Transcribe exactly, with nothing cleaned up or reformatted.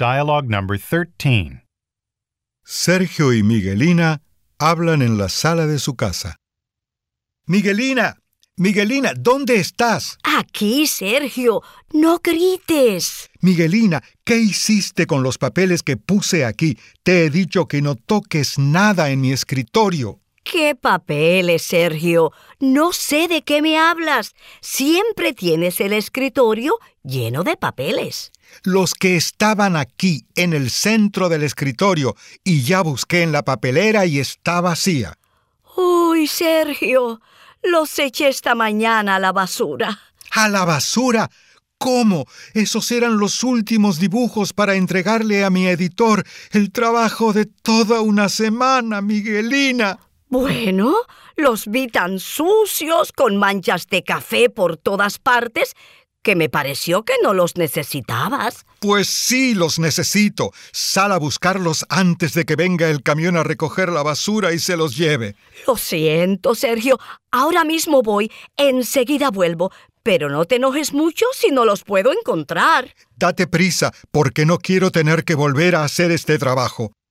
Dialogue number thirteen. Sergio y Miguelina hablan en la sala de su casa. Miguelina, Miguelina, ¿dónde estás? Aquí, Sergio. No grites. Miguelina, ¿qué hiciste con los papeles que puse aquí? Te he dicho que no toques nada en mi escritorio. ¿Qué papeles, Sergio? No sé de qué me hablas. Siempre tienes el escritorio lleno de papeles. Los que estaban aquí, en el centro del escritorio, y ya busqué en la papelera y está vacía. Uy, Sergio, los eché esta mañana a la basura. ¿A la basura? ¿Cómo? Esos eran los últimos dibujos para entregarle a mi editor el trabajo de toda una semana, Miguelina. Bueno, los vi tan sucios, con manchas de café por todas partes, que me pareció que no los necesitabas. Pues sí los necesito. Sal a buscarlos antes de que venga el camión a recoger la basura y se los lleve. Lo siento, Sergio. Ahora mismo voy. Enseguida vuelvo. Pero no te enojes mucho si no los puedo encontrar. Date prisa, porque no quiero tener que volver a hacer este trabajo.